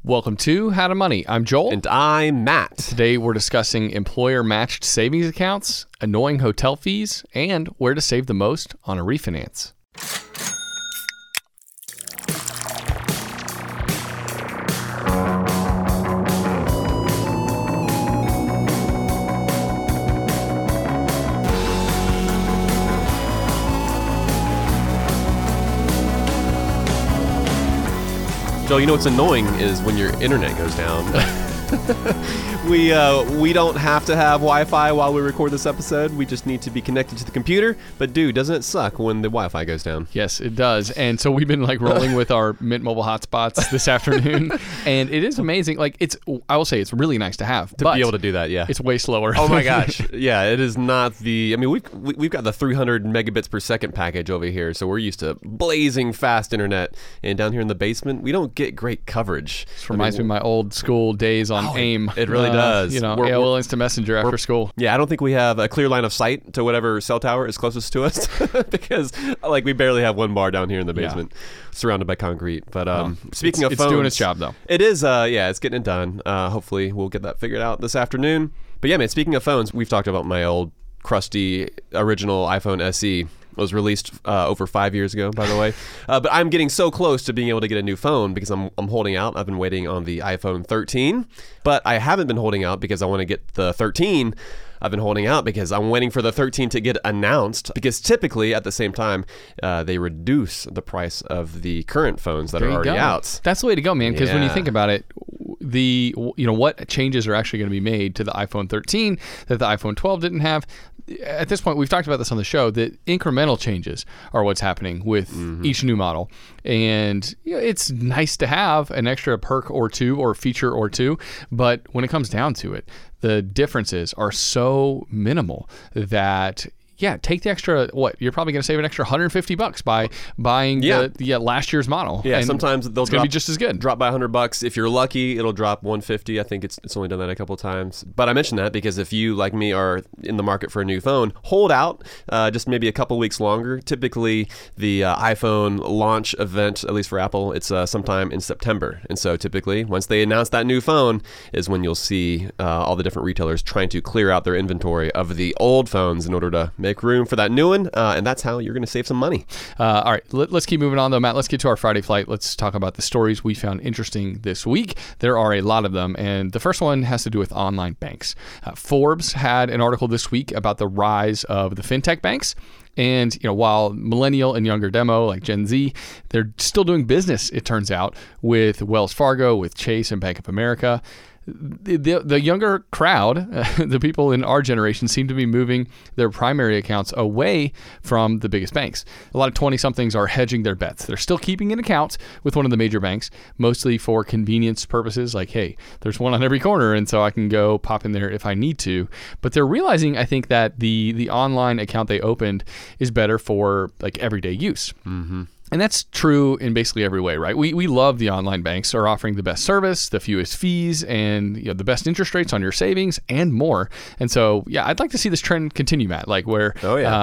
Welcome to How to Money. I'm Joel. And I'm Matt. Today we're discussing employer-matched savings accounts, annoying hotel fees, and where to save the most on a refinance. Joel, you know what's annoying is when your internet goes down. We don't have to have Wi-Fi while we record this episode. We just need to be connected to the computer. But dude, doesn't it suck when the Wi-Fi goes down? Yes, it does. And so we've been rolling with our Mint Mobile hotspots this afternoon. And it is amazing. I will say it's really nice to have. To be able to do that, yeah. It's way slower. Oh my gosh. Yeah, it is not the... I mean, we've got the 300 megabits per second package over here. So we're used to blazing fast internet. And down here in the basement, we don't get great coverage. This reminds me of my old school days on AIM. It really does. AOL Instant Messenger after school. Yeah, I don't think we have a clear line of sight to whatever cell tower is closest to us because we barely have one bar down here in the basement surrounded by concrete. But speaking of phones... It's doing its job, though. It is, it's getting it done. Hopefully we'll get that figured out this afternoon. But yeah, man, speaking of phones, we've talked about my old crusty original iPhone SE. Was released over 5 years ago, by the way. But I'm getting so close to being able to get a new phone because I'm holding out. I've been waiting on the iPhone 13, but I haven't been holding out because I want to get the 13. I've been holding out because I'm waiting for the 13 to get announced because typically at the same time, they reduce the price of the current phones that are already out. That's the way to go, man, because when you think about it, what changes are actually going to be made to the iPhone 13 that the iPhone 12 didn't have. At this point, we've talked about this on the show, that incremental changes are what's happening with each new model. And it's nice to have an extra perk or two or feature or two, but when it comes down to it, the differences are so minimal that... Yeah, take the extra, you're probably going to save an extra $150 by buying the last year's model. Yeah, and sometimes they'll it's going to be just as good. Drop by $100. If you're lucky, it'll drop $150. I think it's only done that a couple of times. But I mentioned that because if you, like me, are in the market for a new phone, hold out just maybe a couple weeks longer. Typically, the iPhone launch event, at least for Apple, it's sometime in September. And so typically, once they announce that new phone is when you'll see all the different retailers trying to clear out their inventory of the old phones in order to make room for that new one, and that's how you're going to save some money. All right, let's keep moving on, though, Matt. Let's get to our Friday flight. Let's talk about the stories we found interesting this week. There are a lot of them, and the first one has to do with online banks. Forbes had an article this week about the rise of the fintech banks. And, while millennial and younger demo, like Gen Z, they're still doing business, it turns out, with Wells Fargo, with Chase and Bank of America. The younger crowd, the people in our generation, seem to be moving their primary accounts away from the biggest banks. A lot of 20-somethings are hedging their bets. They're still keeping an account with one of the major banks, mostly for convenience purposes, like, hey, there's one on every corner, and so I can go pop in there if I need to. But they're realizing, I think, that the online account they opened is better for everyday use. Mm-hmm. And that's true in basically every way, right? We love the online banks are offering the best service, the fewest fees, and the best interest rates on your savings and more. And so, I'd like to see this trend continue, Matt. Where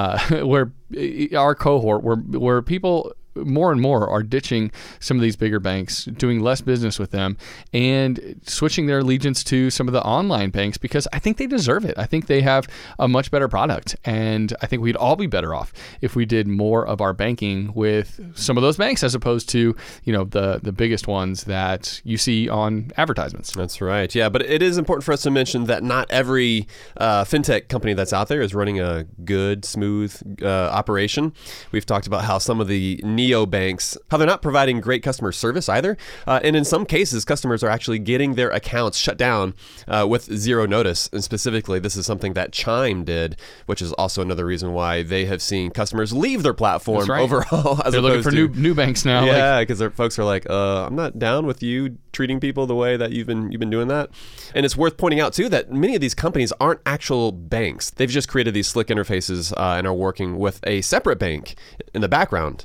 our cohort, where people more and more are ditching some of these bigger banks, doing less business with them, and switching their allegiance to some of the online banks because I think they deserve it. I think they have a much better product, and I think we'd all be better off if we did more of our banking with some of those banks as opposed to, the biggest ones that you see on advertisements. That's right. Yeah, but it is important for us to mention that not every fintech company that's out there is running a good, smooth operation. We've talked about how some of the neobanks, how they're not providing great customer service either. And in some cases, customers are actually getting their accounts shut down with zero notice. And specifically, this is something that Chime did, which is also another reason why they have seen customers leave their platform overall. They're looking for new banks now. Yeah, because their folks are like, I'm not down with you treating people the way that you've been doing that. And it's worth pointing out, too, that many of these companies aren't actual banks. They've just created these slick interfaces and are working with a separate bank in the background to deliver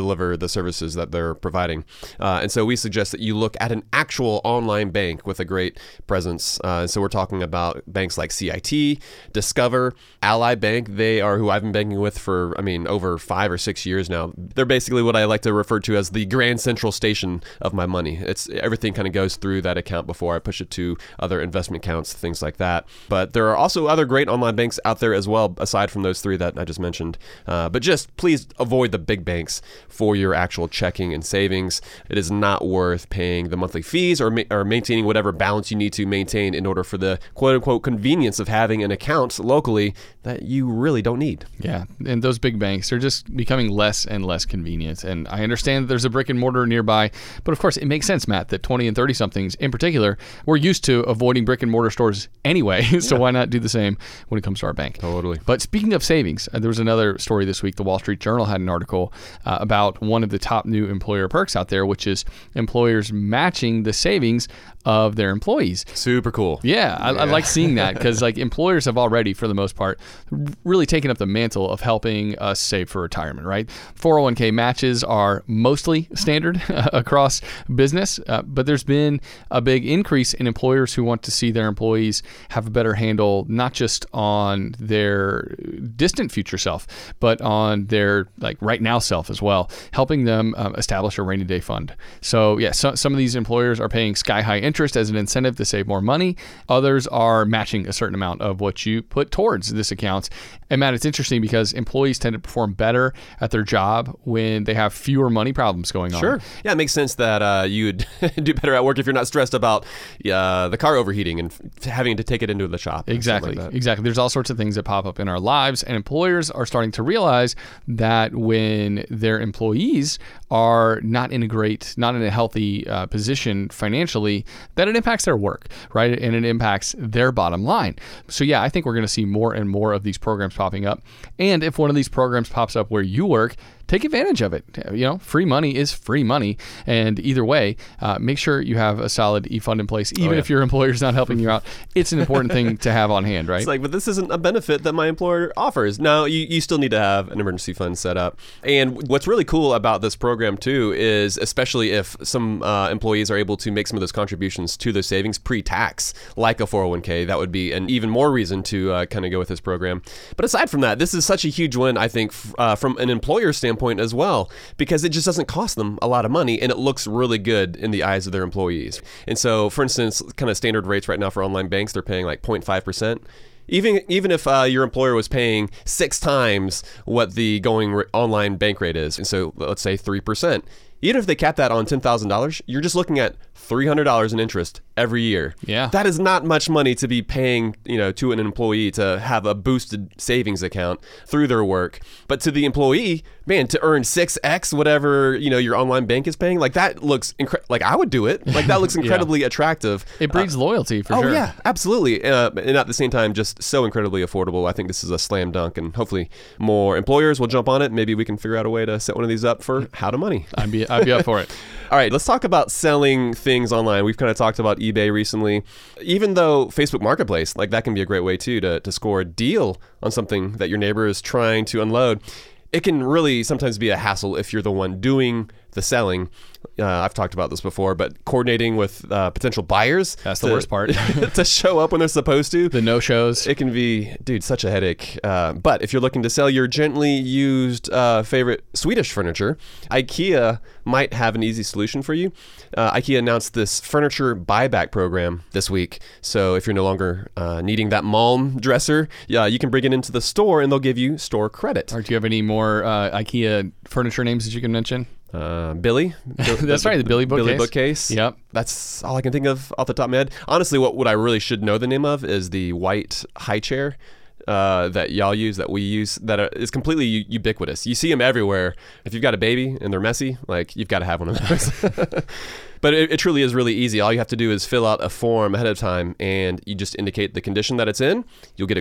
deliver the services that they're providing. And so we suggest that you look at an actual online bank with a great presence. So we're talking about banks like CIT, Discover, Ally Bank. They are who I've been banking with for, over 5 or 6 years now. They're basically what I like to refer to as the Grand Central Station of my money. It's everything kind of goes through that account before I push it to other investment accounts, things like that. But there are also other great online banks out there as well, aside from those 3 that I just mentioned. But just please avoid the big banks for your actual checking and savings. It is not worth paying the monthly fees or maintaining whatever balance you need to maintain in order for the quote-unquote convenience of having an account locally that you really don't need. Yeah, and those big banks are just becoming less and less convenient. And I understand that there's a brick and mortar nearby, but of course it makes sense, Matt, that 20 and 30-somethings in particular, we're used to avoiding brick and mortar stores anyway, so why not do the same when it comes to our bank? Totally. But speaking of savings, there was another story this week. The Wall Street Journal had an article about one of the top new employer perks out there, which is employers matching the savings of their employees. Super cool. Yeah, I like seeing that because employers have already, for the most part, really taken up the mantle of helping us save for retirement, right? 401k matches are mostly standard across business, but there's been a big increase in employers who want to see their employees have a better handle, not just on their distant future self, but on their right now self as well, helping them establish a rainy day fund. So some of these employers are paying sky high interest as an incentive to save more money. Others are matching a certain amount of what you put towards this account. And Matt, it's interesting because employees tend to perform better at their job when they have fewer money problems going on. Sure. Yeah, it makes sense that you would do better at work if you're not stressed about the car overheating and having to take it into the shop. Exactly. Like Exactly. There's all sorts of things that pop up in our lives, and employers are starting to realize that when their employees are not in a healthy position financially, that it impacts their work, right? And it impacts their bottom line. So yeah, I think we're going to see more and more of these programs popping up. And if one of these programs pops up where you work, take advantage of it. Free money is free money. And either way, make sure you have a solid e-fund in place, even if your employer's not helping you out. It's an important thing to have on hand, right? It's but this isn't a benefit that my employer offers. No, you still need to have an emergency fund set up. And what's really cool about this program too is, especially if some employees are able to make some of those contributions to those savings pre-tax, like a 401k, that would be an even more reason to kind of go with this program. But aside from that, this is such a huge win, I think, from an employer standpoint as well, because it just doesn't cost them a lot of money and it looks really good in the eyes of their employees. And so, for instance, kind of standard rates right now for online banks, they're paying 0.5%. Even if your employer was paying 6 times what the going online bank rate is, and so let's say 3%, even if they cap that on $10,000, you're just looking at $300 in interest every year. Yeah. That is not much money to be paying, to an employee to have a boosted savings account through their work. But to the employee, man, to earn 6x whatever, your online bank is paying, that looks I would do it. That looks incredibly attractive. It breeds loyalty for sure. Oh yeah, absolutely. And at the same time, just so incredibly affordable. I think this is a slam dunk, and hopefully more employers will jump on it. Maybe we can figure out a way to set one of these up for How to Money. I'd be up for it. All right, let's talk about selling things online. We've kind of talked about eBay recently. Even though Facebook Marketplace, that can be a great way too to score a deal on something that your neighbor is trying to unload. It can really sometimes be a hassle if you're the one doing the selling. I've talked about this before, but coordinating with potential buyers. That's the worst part. To show up when they're supposed to. The no-shows. It can be, such a headache. But if you're looking to sell your gently used favorite Swedish furniture, IKEA might have an easy solution for you. IKEA announced this furniture buyback program this week. So if you're no longer needing that Malm dresser, you can bring it into the store and they'll give you store credit. Or do you have any more IKEA furniture names that you can mention? Billy. That's right, the Billy bookcase. Billy bookcase. Yep. That's all I can think of off the top of my head. Honestly, what I really should know the name of is the white high chair that y'all use, that we use, that is completely ubiquitous. You see them everywhere. If you've got a baby and they're messy, you've got to have one of those. But it truly is really easy. All you have to do is fill out a form ahead of time, and you just indicate the condition that it's in. You'll get a quote,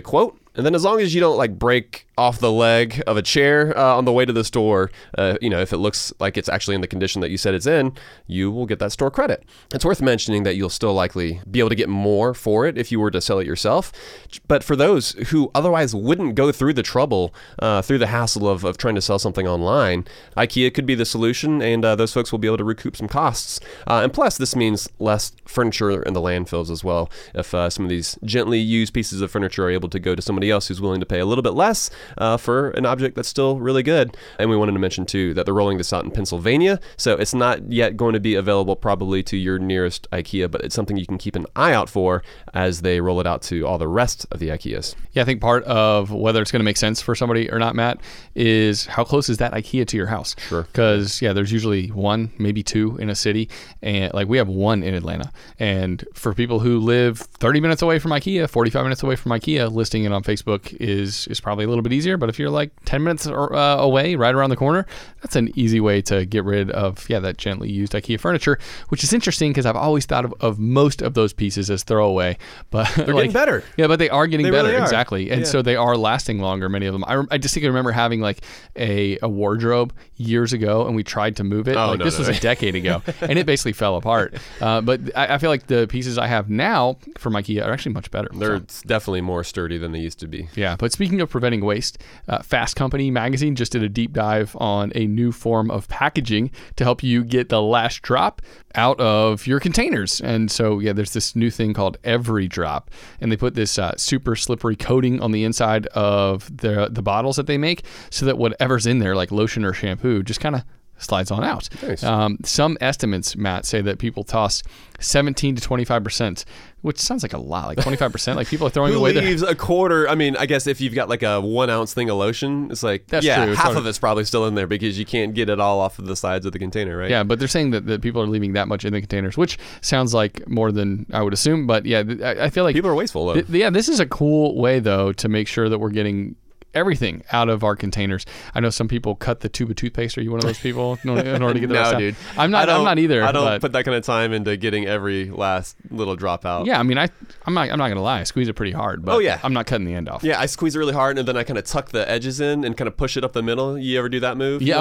And then as long as you don't like break off the leg of a chair on the way to the store, if it looks like it's actually in the condition that you said it's in, you will get that store credit. It's worth mentioning that you'll still likely be able to get more for it if you were to sell it yourself. But for those who otherwise wouldn't go through the trouble, through the hassle of trying to sell something online, IKEA could be the solution, and those folks will be able to recoup some costs. And plus, this means less furniture in the landfills as well. If some of these gently used pieces of furniture are able to go to somebody else who's willing to pay a little bit less for an object that's still really good. And we wanted to mention too that they're rolling this out in Pennsylvania, so it's not yet going to be available probably to your nearest IKEA, but it's something you can keep an eye out for as they roll it out to all the rest of the IKEAs. Yeah, I think part of whether it's going to make sense for somebody or not, Matt, is how close is that IKEA to your house? Sure. Because there's usually one, maybe two in a city, and like we have one in Atlanta. And for people who live 30 minutes away from IKEA, 45 minutes away from IKEA, listing it on Facebook is probably a little bit easier. But if you're like 10 minutes away, right around the corner, that's an easy way to get rid of that gently used IKEA furniture, which is interesting because I've always thought of most of those pieces as throwaway, but they're getting better. Yeah, but they are getting better. Really are. Exactly. And so they are lasting longer, many of them. I just think I remember having like a wardrobe years ago, and we tried to move it. This was a decade ago, and it basically fell apart. But I feel like the pieces I have now from IKEA are actually much better. They're definitely more sturdy than they used to be. Yeah, but speaking of preventing waste, Fast Company magazine just did a deep dive on a new form of packaging to help you get the last drop out of your containers. And so, there's this new thing called Every Drop, and they put this super slippery coating on the inside of the bottles that they make so that whatever's in there, like lotion or shampoo, just kind of slides on out. Nice. Some estimates, Matt, say that people toss 17 to 25%, which sounds like a lot, like 25%. Like people are throwing Who away leaves a quarter? I mean, I guess if you've got like a 1 ounce thing of lotion, it's like, That's true. half of it's probably still in there because you can't get it all off of the sides of the container, right? Yeah, but they're saying that people are leaving that much in the containers, which sounds like more than I would assume. But I feel like people are wasteful though. This is a cool way though to make sure that we're getting everything out of our containers. I know some people cut the tube of toothpaste. Are you one of those people in order to get the rest out? Dude. I'm not either. I don't put that kind of time into getting every last little drop out. Yeah, I mean, I'm not gonna lie. I squeeze it pretty hard, but I'm not cutting the end off. Yeah, I squeeze it really hard, and then I kind of tuck the edges in and kind of push it up the middle. You ever do that move? Yeah,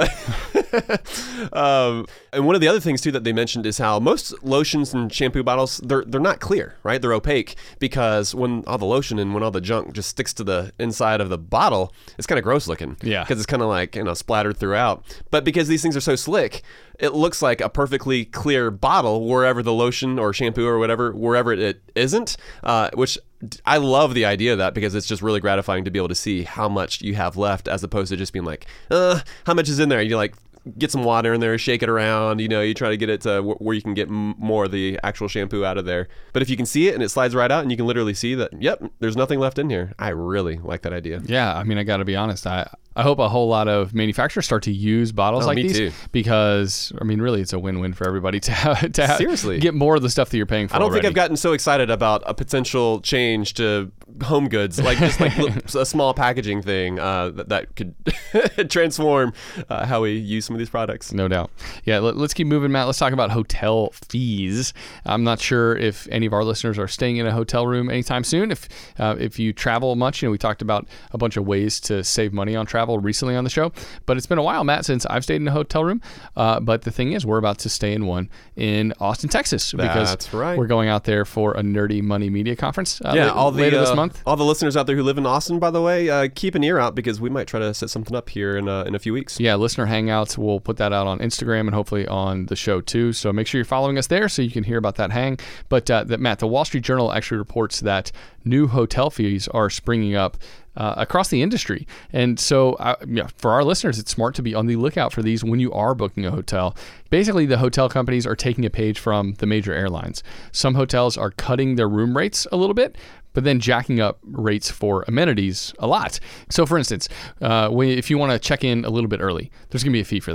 And one of the other things too that they mentioned is how most lotions and shampoo bottles they're not clear, right? They're opaque because when all the lotion and when all the junk just sticks to the inside of the bottle, it's kind of gross looking. Yeah, because it's kind of like splattered throughout. But because these things are so slick, it looks like a perfectly clear bottle wherever the lotion or shampoo or wherever it isn't, which I love the idea of that because it's just really gratifying to be able to see how much you have left as opposed to just being like, how much is in there? You like get some water in there, shake it around, you try to get it to where you can get more of the actual shampoo out of there. But if you can see it and it slides right out and you can literally see that, there's nothing left in here. I really like that idea. Yeah, I mean, I got to be honest. I hope a whole lot of manufacturers start to use bottles like these too. Because, I mean, really, it's a win-win for everybody to Seriously. get more of the stuff that you're paying for. I don't already. think I've gotten so excited about a potential change to home goods, like just like a small packaging thing that could transform how we use some of these products. No doubt. Yeah, let's keep moving, Matt. Let's talk about hotel fees. I'm not sure if any of our listeners are staying in a hotel room anytime soon. If you travel much, we talked about a bunch of ways to save money on travel recently on the show, but it's been a while, Matt, since I've stayed in a hotel room. But the thing is, we're about to stay in one in Austin, Texas, because that's right. We're going out there for a Nerdy Money Media Conference later this month. All the listeners out there who live in Austin, by the way, keep an ear out because we might try to set something up here in a few weeks. Yeah, listener hangouts. We'll put that out on Instagram and hopefully on the show too. So make sure you're following us there so you can hear about that hang. But Matt, the Wall Street Journal actually reports that new hotel fees are springing up across the industry. And so for our listeners, it's smart to be on the lookout for these when you are booking a hotel. Basically, the hotel companies are taking a page from the major airlines. Some hotels are cutting their room rates a little bit, but then jacking up rates for amenities a lot. So for instance, if you want to check in a little bit early, there's going to be a fee for that.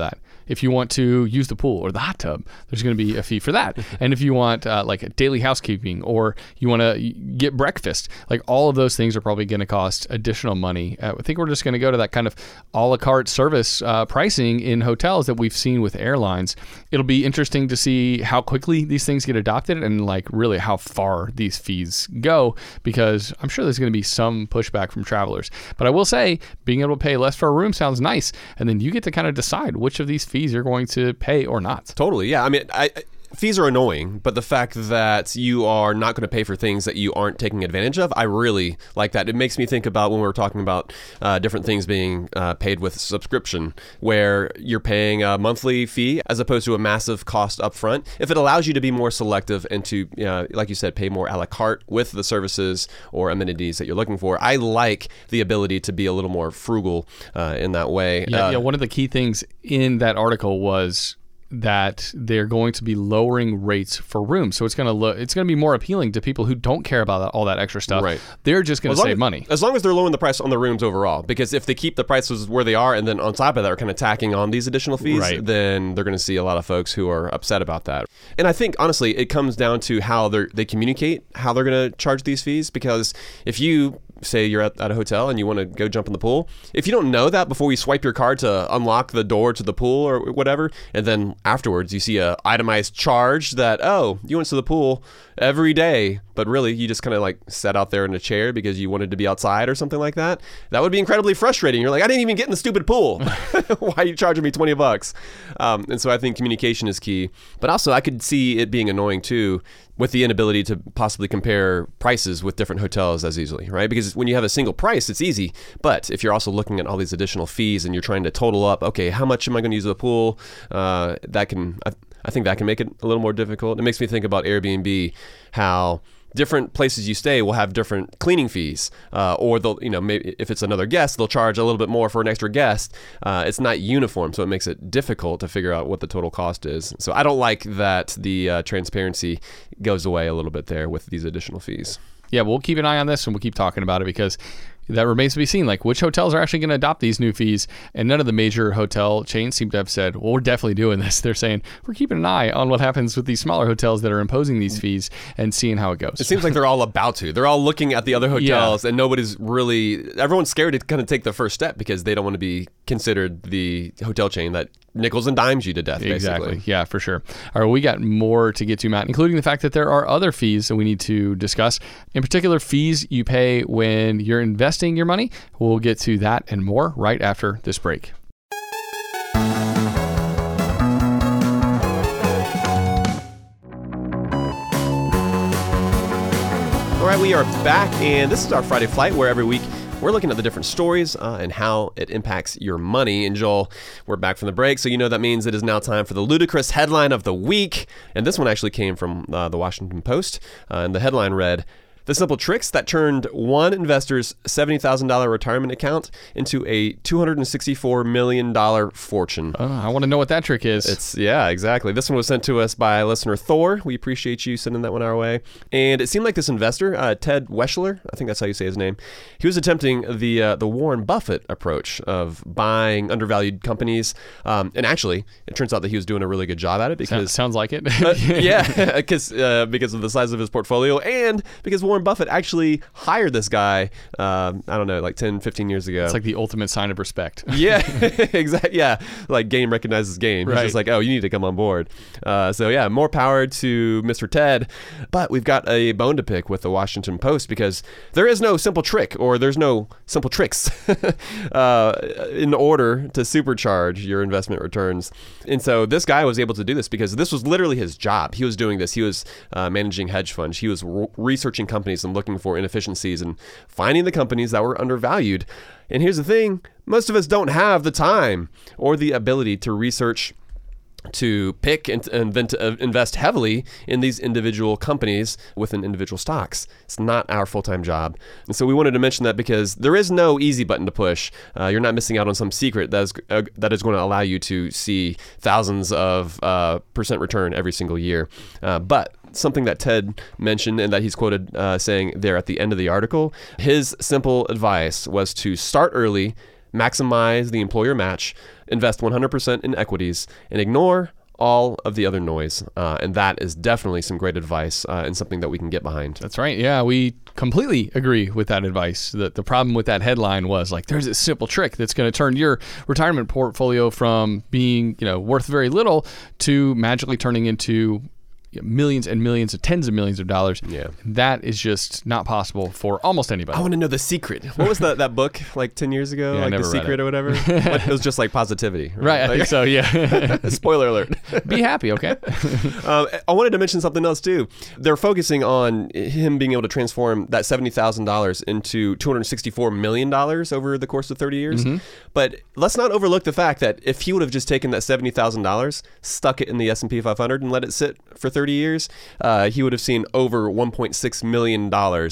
If you want to use the pool or the hot tub, there's going to be a fee for that. And if you want like a daily housekeeping, or you want to get breakfast, like all of those things are probably going to cost additional money. I think we're just going to go to that kind of a la carte service pricing in hotels that we've seen with airlines. It'll be interesting to see how quickly these things get adopted and like really how far these fees go, because I'm sure there's going to be some pushback from travelers. But I will say, being able to pay less for a room sounds nice, and then you get to kind of decide which of these fees you're going to pay or not. Totally, yeah. I mean, fees are annoying, but the fact that you are not going to pay for things that you aren't taking advantage of, I really like that. It makes me think about when we were talking about different things being paid with subscription, where you're paying a monthly fee as opposed to a massive cost up front. If it allows you to be more selective and to, like you said, pay more a la carte with the services or amenities that you're looking for, I like the ability to be a little more frugal in that way. Yeah, one of the key things in that article was that they're going to be lowering rates for rooms, so it's going to be more appealing to people who don't care about all that extra stuff. Right. They're just going to save money. As long as they're lowering the price on the rooms overall, because if they keep the prices where they are and then on top of that are kind of tacking on these additional fees, then they're going to see a lot of folks who are upset about that. And I think honestly, it comes down to how they communicate how they're going to charge these fees, because if you say you're at a hotel and you want to go jump in the pool, if you don't know that before you swipe your card to unlock the door to the pool or whatever, and then afterwards you see a itemized charge that, oh, you went to the pool every day, but really you just kind of like sat out there in a chair because you wanted to be outside or something like that, that would be incredibly frustrating. You're like, I didn't even get in the stupid pool. Why are you charging me $20? And so I think communication is key, but also I could see it being annoying too, with the inability to possibly compare prices with different hotels as easily, right? Because when you have a single price, it's easy. But if you're also looking at all these additional fees and you're trying to total up, okay, how much am I going to use the pool? I think that can make it a little more difficult. It makes me think about Airbnb, how different places you stay will have different cleaning fees, or they'll, maybe if it's another guest, they'll charge a little bit more for an extra guest. It's not uniform, so it makes it difficult to figure out what the total cost is. So I don't like that the transparency goes away a little bit there with these additional fees. Yeah, we'll keep an eye on this and we'll keep talking about it, because that remains to be seen, like which hotels are actually going to adopt these new fees. And none of the major hotel chains seem to have said, well, we're definitely doing this. They're saying, we're keeping an eye on what happens with these smaller hotels that are imposing these fees and seeing how it goes. It seems like they're all about to. They're all looking at the other hotels, and everyone's scared to kind of take the first step because they don't want to be considered the hotel chain that nickels and dimes you to death, basically. Exactly. Yeah, for sure. All right, we got more to get to, Matt, including the fact that there are other fees that we need to discuss. In particular, fees you pay when you're investing your money. We'll get to that and more right after this break. All right, we are back, and this is our Friday Flight, where every week we're looking at the different stories and how it impacts your money. And Joel, we're back from the break, so that means it is now time for the ludicrous headline of the week. And this one actually came from the Washington Post, and the headline read, "The simple tricks that turned one investor's $70,000 retirement account into a $264 million fortune." I want to know what that trick is. Yeah, exactly. This one was sent to us by listener Thor. We appreciate you sending that one our way. And it seemed like this investor, Ted Weschler, I think that's how you say his name, he was attempting the Warren Buffett approach of buying undervalued companies. And actually, it turns out that he was doing a really good job at it because sounds like it. because of the size of his portfolio, and because Warren Buffett actually hired this guy, I don't know, like 10, 15 years ago. It's like the ultimate sign of respect. Yeah, exactly. Yeah, like game recognizes game. He's just like, oh, you need to come on board. So yeah, more power to Mr. Ted. But we've got a bone to pick with the Washington Post, because there is no simple trick, or there's no simple tricks in order to supercharge your investment returns. And so this guy was able to do this because this was literally his job. He was doing this. He was managing hedge funds. He was researching companies and looking for inefficiencies and finding the companies that were undervalued. And here's the thing, most of us don't have the time or the ability to research, to pick and then to invest heavily in these individual companies within individual stocks. It's not our full-time job. And so we wanted to mention that because there is no easy button to push. You're not missing out on some secret that is going to allow you to see thousands of percent return every single year. But something that Ted mentioned and that he's quoted saying there at the end of the article, his simple advice was to start early, maximize the employer match, invest 100% in equities, and ignore all of the other noise. And that is definitely some great advice and something that we can get behind. That's right. Yeah, we completely agree with that advice. The problem with that headline was like, there's this simple trick that's going to turn your retirement portfolio from being, worth very little to magically turning into millions and millions of tens of millions of dollars. Yeah. That is just not possible for almost anybody. I want to know the secret. What was that book like 10 years ago? Yeah, like I never The read Secret it. or whatever? It was just like positivity. Right, I think so, yeah. Spoiler alert. Be happy, okay? I wanted to mention something else too. They're focusing on him being able to transform that $70,000 into $264 million over the course of 30 years. Mm-hmm. But let's not overlook the fact that if he would have just taken that $70,000, stuck it in the S&P 500 and let it sit for 30 years, he would have seen over $1.6 million.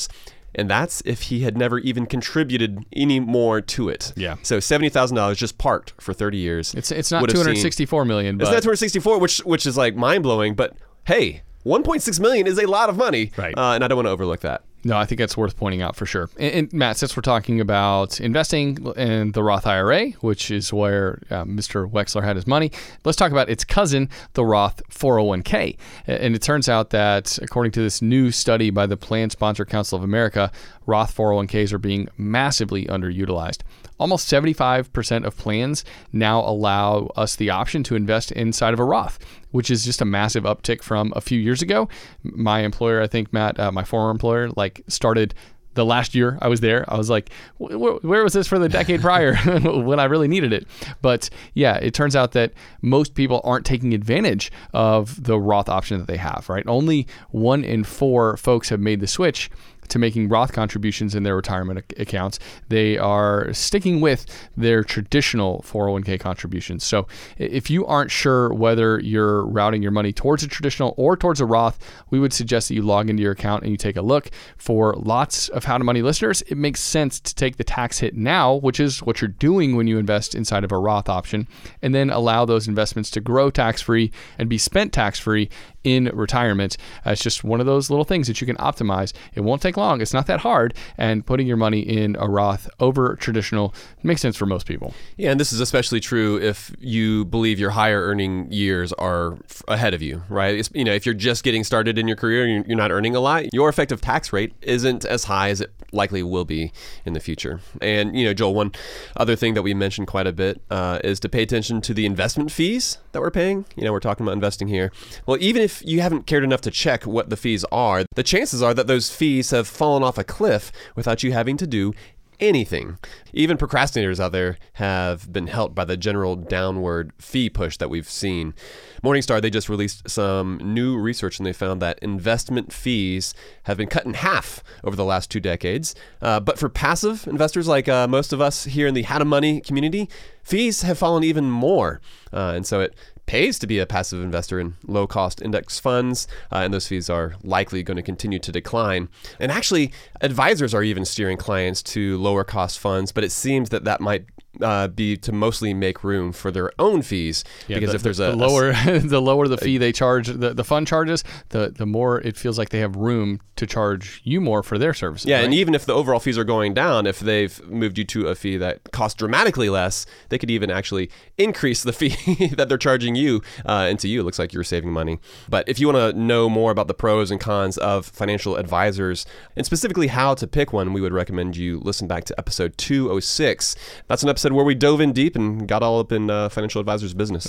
And that's if he had never even contributed any more to it. Yeah. So $70,000 just parked for 30 years. It's not 264 million, but it's not 264, which is like mind blowing. But hey, 1.6 million is a lot of money, right? And I don't want to overlook that. No, I think that's worth pointing out for sure. And Matt, since we're talking about investing in the Roth IRA, which is where Mr. Wexler had his money, let's talk about its cousin, the Roth 401k. And it turns out that according to this new study by the Plan Sponsor Council of America, Roth 401ks are being massively underutilized. Almost 75% of plans now allow us the option to invest inside of a Roth, which is just a massive uptick from a few years ago. My employer, I think, Matt, my former employer, started the last year I was there. I was like, where was this for the decade prior when I really needed it? But yeah, it turns out that most people aren't taking advantage of the Roth option that they have, right? Only 1 in 4 folks have made the switch to making Roth contributions in their retirement accounts. They are sticking with their traditional 401k contributions. So if you aren't sure whether you're routing your money towards a traditional or towards a Roth, we would suggest that you log into your account and you take a look. For lots of How to Money listeners, it makes sense to take the tax hit now, which is what you're doing when you invest inside of a Roth option, and then allow those investments to grow tax-free and be spent tax-free in retirement. It's just one of those little things that you can optimize. It won't take long. It's not that hard. And putting your money in a Roth over traditional makes sense for most people. Yeah, and this is especially true if you believe your higher earning years are ahead of you, right? If you're just getting started in your career and you're not earning a lot, your effective tax rate isn't as high as it likely will be in the future. And, Joel, one other thing that we mentioned quite a bit is to pay attention to the investment fees that we're paying. We're talking about investing here. Well, even if you haven't cared enough to check what the fees are, the chances are that those fees have fallen off a cliff without you having to do anything. Even procrastinators out there have been helped by the general downward fee push that we've seen. Morningstar, they just released some new research and they found that investment fees have been cut in half over the last 2 decades. But for passive investors like most of us here in the How to Money community, fees have fallen even more. And so it pays to be a passive investor in low-cost index funds, and those fees are likely going to continue to decline. And actually, advisors are even steering clients to lower-cost funds, but it seems that might be to mostly make room for their own fees. Yeah, because if there's the lower the fee they charge, the fund charges, the more it feels like they have room to charge you more for their services. Yeah, right? And even if the overall fees are going down, if they've moved you to a fee that costs dramatically less, they could even actually increase the fee that they're charging you. And to you, it looks like you're saving money. But if you want to know more about the pros and cons of financial advisors, and specifically how to pick one, we would recommend you listen back to episode 206. That's an episode where we dove in deep and got all up in financial advisors' business.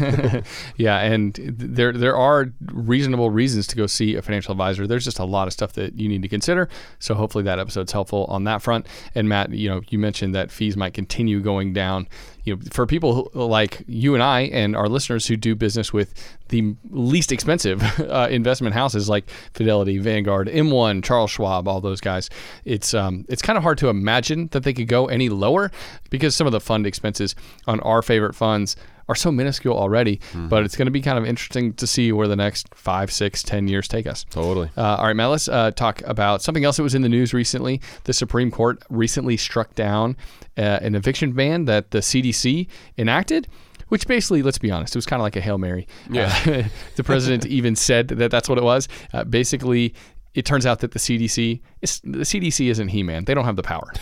Yeah, and there are reasonable reasons to go see a financial advisor. There's just a lot of stuff that you need to consider. So hopefully that episode's helpful on that front. And Matt, you mentioned that fees might continue going down. For people like you and I and our listeners who do business with the least expensive investment houses like Fidelity, Vanguard, M1, Charles Schwab, all those guys, it's kind of hard to imagine that they could go any lower because some of the fund expenses on our favorite funds are so minuscule already, but it's going to be kind of interesting to see where the next 5, 6, 10 years take us. Totally. All right, Matt, let's talk about something else that was in the news recently. The Supreme Court recently struck down an eviction ban that the CDC enacted, which basically, let's be honest, it was kind of like a Hail Mary. Yeah. The president even said that that's what it was. Basically, it turns out that the CDC the CDC isn't He-Man. They don't have the power.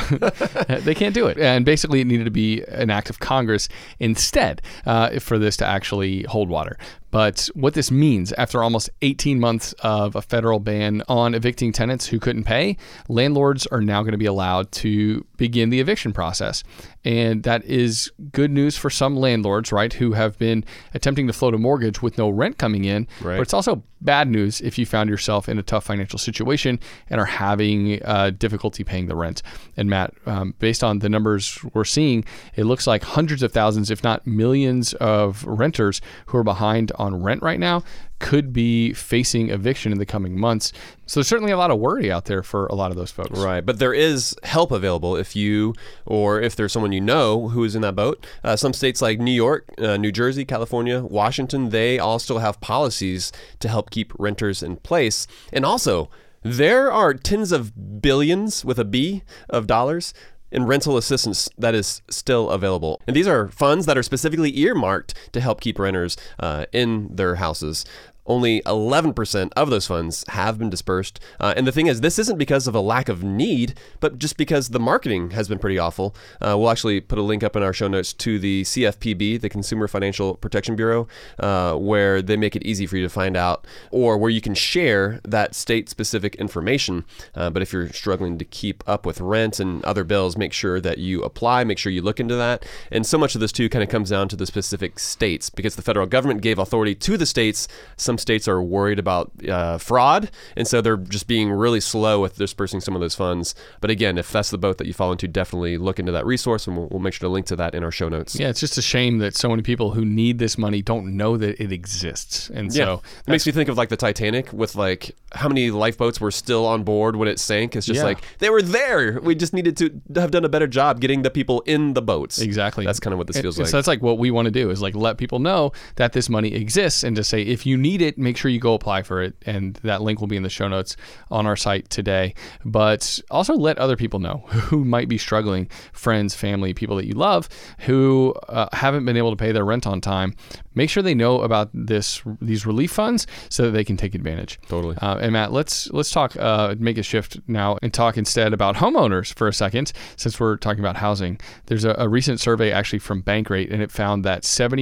They can't do it. And basically, it needed to be an act of Congress instead for this to actually hold water. But what this means, after almost 18 months of a federal ban on evicting tenants who couldn't pay, landlords are now going to be allowed to begin the eviction process. And that is good news for some landlords, right, who have been attempting to float a mortgage with no rent coming in. Right. But it's also bad news if you found yourself in a tough financial situation and are having difficulty paying the rent. And Matt, based on the numbers we're seeing, it looks like hundreds of thousands, if not millions of renters who are behind on rent right now could be facing eviction in the coming months. So there's certainly a lot of worry out there for a lot of those folks. Right. But there is help available if you, or if there's someone you know who is in that boat. Some states like New York, New Jersey, California, Washington, they all still have policies to help keep renters in place. And also, there are tens of billions with a B of dollars in rental assistance that is still available. And these are funds that are specifically earmarked to help keep renters in their houses. Only 11% of those funds have been dispersed. And the thing is, this isn't because of a lack of need, but just because the marketing has been pretty awful. We'll actually put a link up in our show notes to the CFPB, the Consumer Financial Protection Bureau, where they make it easy for you to find out, or where you can share that state-specific information. But if you're struggling to keep up with rent and other bills, make sure that you apply, make sure you look into that. And so much of this, too, kind of comes down to the specific states, because the federal government gave authority to the states. Some states are worried about fraud, and so they're just being really slow with dispersing some of those funds. But again, if that's the boat that you fall into, definitely look into that resource, and we'll make sure to link to that in our show notes. Yeah, it's just a shame that so many people who need this money don't know that it exists. And so it makes me think of like the Titanic, with like how many lifeboats were still on board when it sank. It's just like they were there. We just needed to have done a better job getting the people in the boats. Exactly. That's kind of what this feels like. So that's like what we want to do, is like let people know that this money exists, and to say, if you need it, make sure you go apply for it. And that link will be in the show notes on our site today. But also let other people know who might be struggling, friends, family, people that you love, who haven't been able to pay their rent on time. Make sure they know about these relief funds so that they can take advantage. Totally. And Matt, let's talk, make a shift now and talk instead about homeowners for a second, since we're talking about housing. There's a recent survey actually from Bankrate, and it found that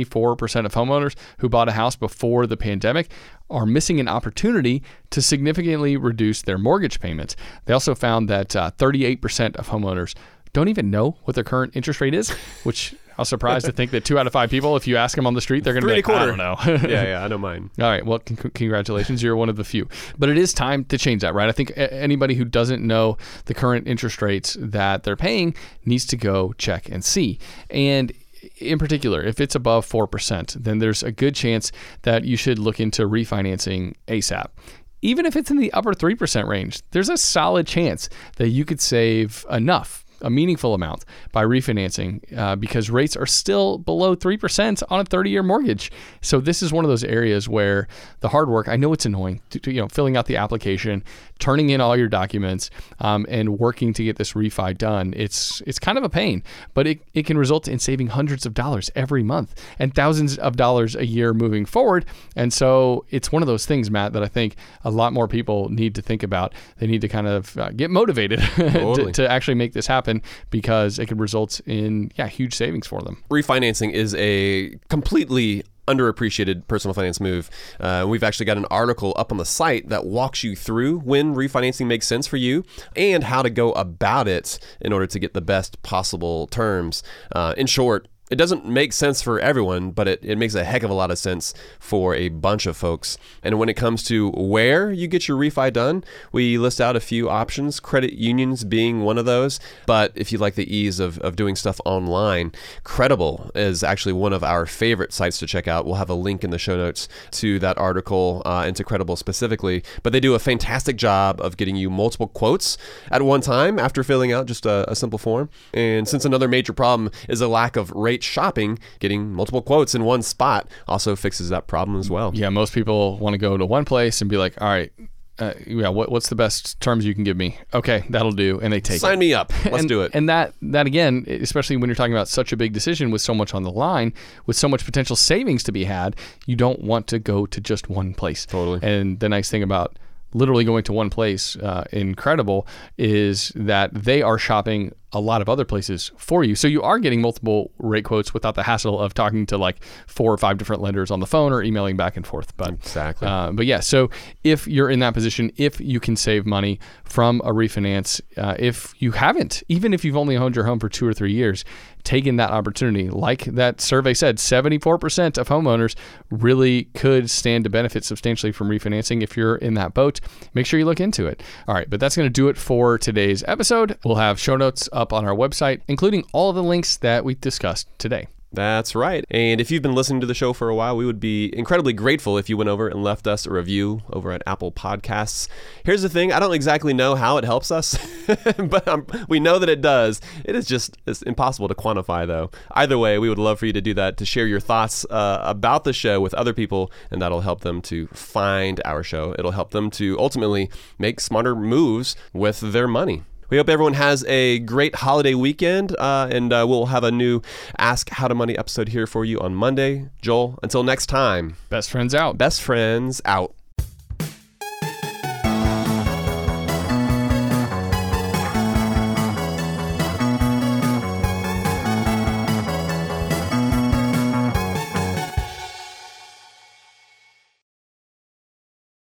74% of homeowners who bought a house before the pandemic are missing an opportunity to significantly reduce their mortgage payments. They also found that 38% of homeowners don't even know what their current interest rate is, which I was surprised to think that 2 out of 5 people, if you ask them on the street, they're going to be like, I don't know. Yeah, I know mine. All right, well, congratulations. You're one of the few. But it is time to change that, right? I think anybody who doesn't know the current interest rates that they're paying needs to go check and see. And in particular, if it's above 4%, then there's a good chance that you should look into refinancing ASAP. Even if it's in the upper 3% range, there's a solid chance that you could save enough, a meaningful amount, by refinancing because rates are still below 3% on a 30-year mortgage. So this is one of those areas where the hard work, I know it's annoying, filling out the application, turning in all your documents, and working to get this refi done. It's kind of a pain, but it can result in saving hundreds of dollars every month and thousands of dollars a year moving forward. And so it's one of those things, Matt, that I think a lot more people need to think about. They need to kind of get motivated to actually make this happen, because it could result in huge savings for them. Refinancing is a completely underappreciated personal finance move. We've actually got an article up on the site that walks you through when refinancing makes sense for you and how to go about it in order to get the best possible terms. In short, it doesn't make sense for everyone, but it makes a heck of a lot of sense for a bunch of folks. And when it comes to where you get your refi done, we list out a few options, credit unions being one of those. But if you like the ease of doing stuff online, Credible is actually one of our favorite sites to check out. We'll have a link in the show notes to that article and to Credible specifically. But they do a fantastic job of getting you multiple quotes at one time after filling out just a simple form. And since another major problem is a lack of rate shopping, getting multiple quotes in one spot also fixes that problem as well. Yeah, most people want to go to one place and be like, all right, what's the best terms you can give me? Okay, that'll do. And they take Sign me up. Let's do it. And that again, especially when you're talking about such a big decision with so much on the line, with so much potential savings to be had, you don't want to go to just one place. Totally. And the nice thing about literally going to one place, incredible, is that they are shopping a lot of other places for you. So you are getting multiple rate quotes without the hassle of talking to like 4 or 5 different lenders on the phone or emailing back and forth. But exactly. But yeah, so if you're in that position, if you can save money from a refinance, if you haven't, even if you've only owned your home for 2 or 3 years, taking that opportunity, like that survey said, 74% of homeowners really could stand to benefit substantially from refinancing. If you're in that boat, make sure you look into it. All right, but that's going to do it for today's episode. We'll have show notes up on our website, including all of the links that we discussed today. That's right. And if you've been listening to the show for a while, we would be incredibly grateful if you went over and left us a review over at Apple Podcasts. Here's the thing. I don't exactly know how it helps us, but we know that it does. It's impossible to quantify, though. Either way, we would love for you to do that, to share your thoughts about the show with other people, and that'll help them to find our show. It'll help them to ultimately make smarter moves with their money. We hope everyone has a great holiday weekend, and we'll have a new Ask How to Money episode here for you on Monday. Joel, until next time. Best friends out. Best friends out.